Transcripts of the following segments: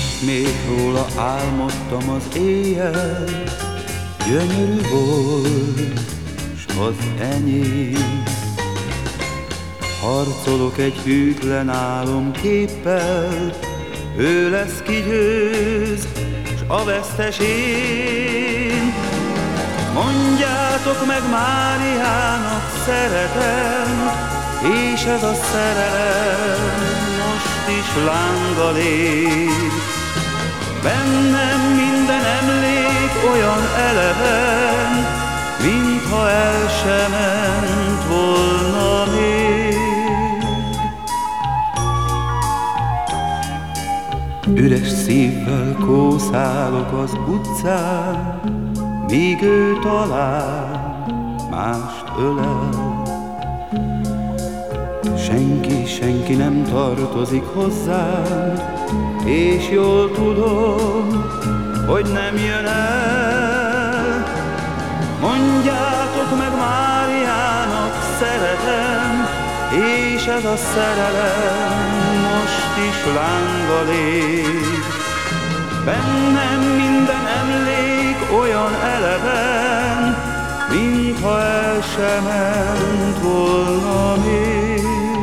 Ismét róla álmodtam az éjjel, gyönyörű volt, s az enyém. Harcolok egy hűtlen álomképpel, ő lesz ki győz, s a vesztes én. Mondjátok meg Máriának, szeretem, és ez a szerelem most is lánggal ég. Bennem minden emlék olyan eleven, mintha el se ment volna még. Üres szívvel kószálok az utcán, míg ő talán mást ölel. Senki nem tartozik hozzám, és jól tudom, hogy nem jön el. Mondjátok meg Máriának, szeretem, és ez a szerelem most is lánggal ég. Bennem minden emlék olyan eleven, mintha el se ment volna még.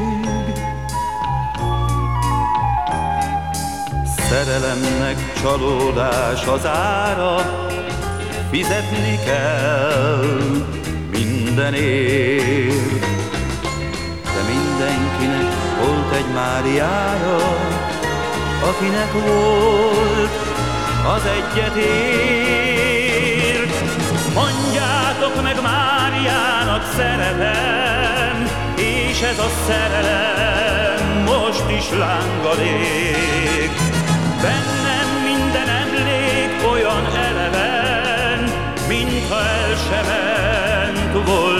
Szerelemnek csalódás az ára, fizetni kell mindenért. De mindenkinek volt egy Máriája, akinek volt, az egyet ért. Mondjátok meg Máriának, szeretem, és ez a szerelem most is lánggal ég. Bennem minden emlék olyan eleven, mintha el se ment volna.